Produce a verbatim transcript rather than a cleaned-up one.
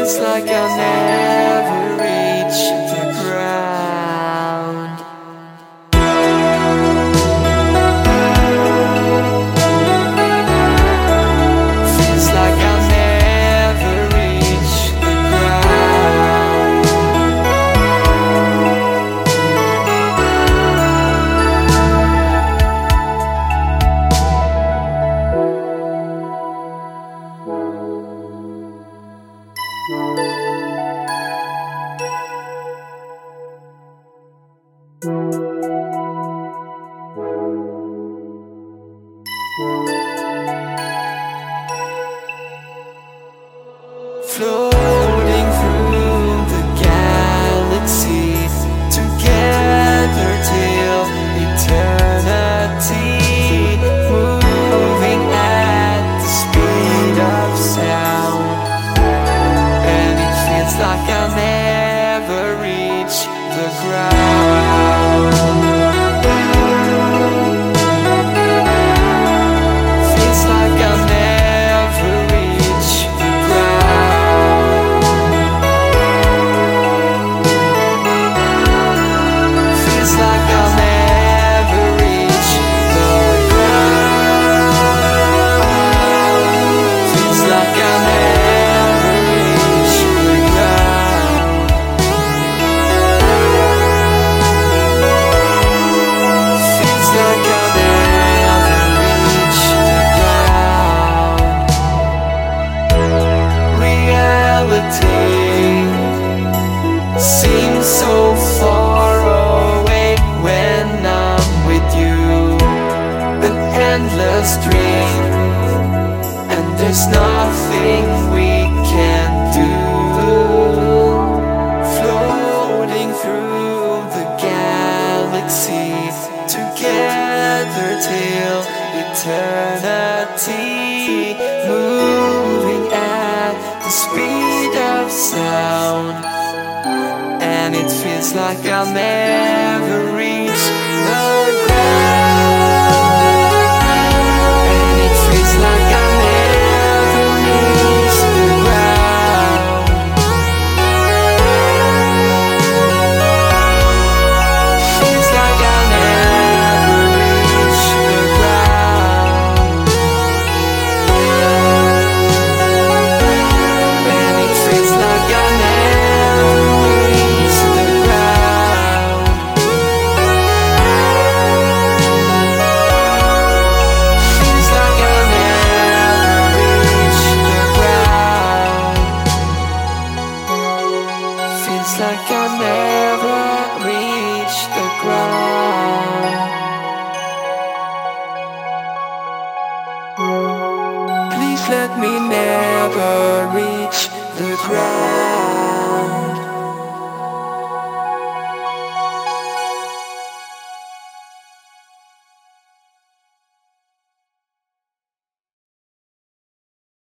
feels like I'll never reach the ground. Feels like I'll never reach the ground. Floating through the galaxy, together till eternity, moving at the speed of sound. And it feels like I'll never reach the ground. Feels like I'll never reach the ground. Feels like I'll never reach the ground. Feels like I'll never reach the ground. Feels like I'll never reach the ground. Reality seems so far away when I'm with you. An endless dream, and there's nothing we can do. Floating through the galaxy, together till eternity, moving at the speed of sound. And it feels like I'll never reach the ground. And it feels like I'll never reach the ground. Feels like I'll never reach the ground. And it feels like I'll never reach the ground. Feels like I'll never reach the ground. Feels like I'll never reach the ground. Please let me never reach the ground.